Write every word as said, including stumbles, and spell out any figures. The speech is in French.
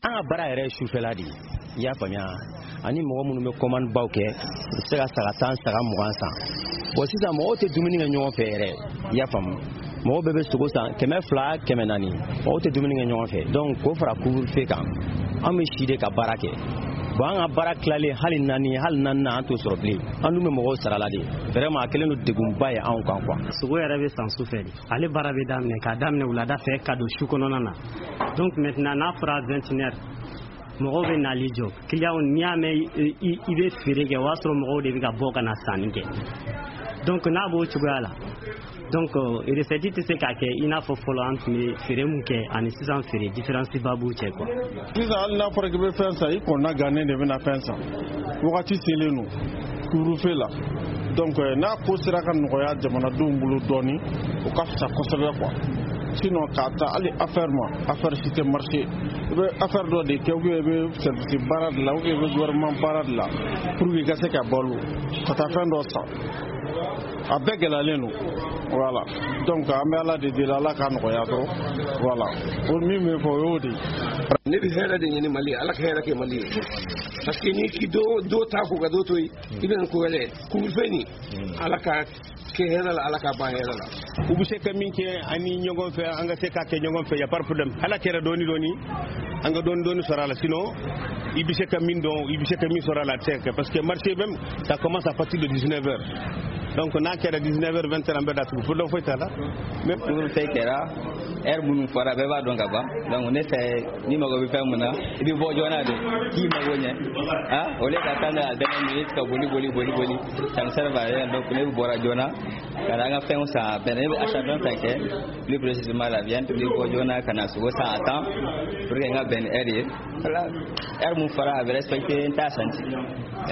an ka baara yɛrɛ ye sufɛla de ye i y'a faamuya ani mɔgɔ minnu bɛ commande baw kɛ u bɛ se ka saga tan saga mugan san bon sisan mɔgɔw tɛ dumuni kɛ ɲɔgɔn fɛ yɛrɛ i y'a faamu mɔgɔw bɛɛ bɛ sogo san kɛmɛ fila kɛmɛ naani mɔgɔw tɛ dumuni kɛ ɲɔgɔn fɛ donc k'o fara couvre-feu kan an bɛ si de ka baara kɛ bon an ka baara tilalen hali naani hali naani na an t'o sɔrɔ bilen an dun bɛ mɔgɔw sara la de vraiment a kɛlen don degunba ye anw kan quoi. sogo yɛrɛ bɛ san su fɛ de ale baara bɛ daminɛ k'a daminɛ wulada fɛ ka don su kɔnɔna na donc maintenant n'a fɔra vingt et une heures mɔgɔw bɛ nali jɔ client n'i y'a mɛn i bɛ feere kɛ o b'a sɔrɔ mɔgɔw de bɛ ka bɔ ka na sanni kɛ donc n'a b'o cogoya la donc recette tɛ se k'a kɛ i n'a fɔ fɔlɔ an tun bɛ feere mun kɛ ani sisan feere différence ba b'u cɛ quoi. sisan hali n'a fɔra k'i bɛ fɛn san i kɔnna gannen de bɛna fɛn san wagati selen don couvre-feu la donc n'a ko sera ka nɔgɔya jamanadenw bolo dɔɔnin o ka fisa kosɛbɛ quoi. sinon k'a ta hali affaire ma affaire si tɛ marché i bɛ affaire dɔ de kɛ ou bien i bɛ service baara de la ou bien i bɛ gouvernement baara de la pour que i ka se ka balo ka taa fɛn dɔ san a bɛɛ gɛlɛyalen don voilà donc an bɛ ala de deli ala k'a nɔgɔya dɔrɔn voilà o min bɛ fɔ o y'o de ye. ne bɛ hɛrɛ de ɲini Mali ala ka hɛrɛ kɛ Mali ye parce que ni do do ta ko ka do to yi i bɛ nin ko wɛrɛ couvre-feu ni ala ka kɛ hɛrɛ la ala ka ban hɛrɛ la. u bɛ se ka min kɛ ani ɲɔgɔn fɛ an ka se k'a kɛ ɲɔgɔn fɛ y a pas de problème ala kɛra dɔɔni dɔɔni an ka dɔɔni dɔɔni sɔrɔ a la sinon i bɛ se ka min dɔn i bɛ se ka min sɔrɔ a la a tɛ se ka kɛ parce que marché même ça commence à partir de dix-neuf heures donc n'a kɛra dix-neuf heures vingt heures an bɛ datugu fo dɔn foyi t'a la. même couvre-feu kɛra heure minnu fɔra bɛɛ b'a dɔn ka ban donc ne fɛ ni mago bɛ fɛn mun na i bɛ bɔ joona de k'i mago ɲɛ ah au lieu ka taa ne la dernière minute ka boli boli boli boli ça ne sert à rien donc ne bɔra joona ka na an ka fɛnw san bɛn ne bɛ achat fɛn fɛn kɛ plus précisément la viande ne bɔ joona ka na sogo san à temps pour que n ka bɛn ni heure ye voilà heure mun fɔra a bɛ respecté n t'a senti.